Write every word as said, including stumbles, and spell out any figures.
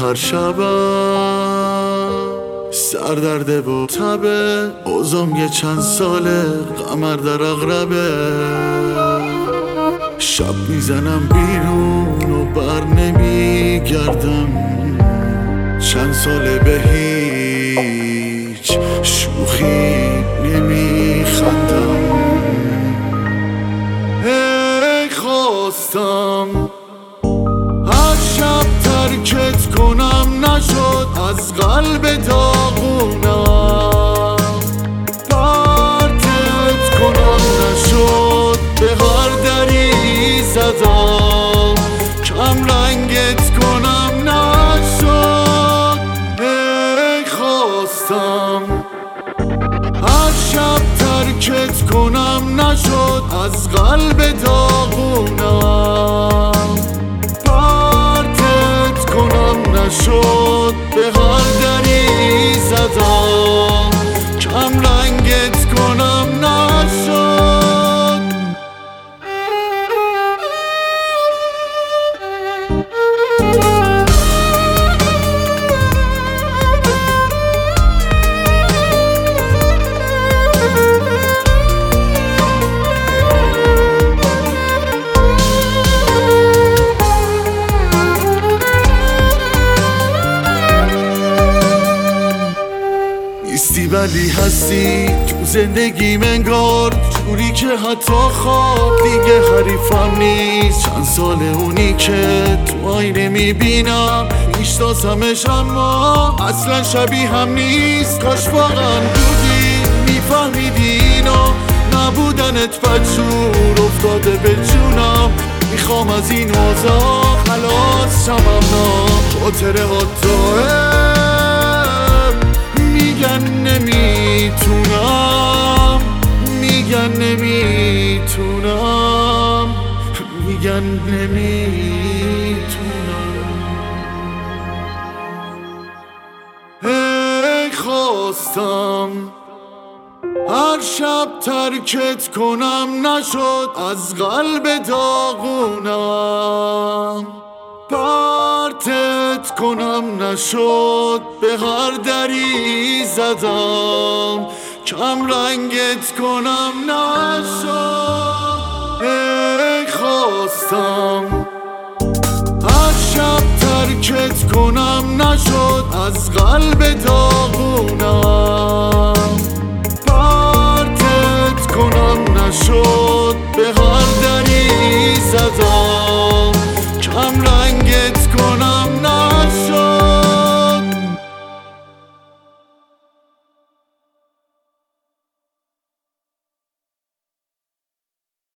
هر شبم سردرده و تبه اوزم یه چند ساله قمر در اغربه شب میزنم بیرون و بر نمیگردم چند ساله به هیچ شوخی نمیخندم ای خواستم هر شب ترکت کنم نشد از قلب داغونم پرتت کنم نشد به هر دری زدم کم رنگت کنم نشد ای خواستم هر شب ترکت کنم نشد از قلب داغونم پرتت کنم نشد به هر دری زدم کم رنگت کنم نشد نیستی ولی هستی تو زندگی انگار جوری که حتی خواب دیگه حریفم نیست چند سال اونی که تو آینه میبینم میشناسمش اما اصلا شبیه هم نیست کاش واقعا بودی میفهمیدی اینا نبودنت بدجور افتاده به جونم میخوام از این اوضاع خلاص شمم نا خاطره ها توه میگن نمیتونم میگن نمیتونم میگن نمیتونم ای خواستم هر شب ترکت کنم نشد از قلب داغونم پرتت کنم نشد به هر دری زدم کم رنگت کنم نشد ای خواستم هر شب ترکت کنم نشد از قلب داغونم پرتت کنم نشد به هر دری زدم کم رنگت کنم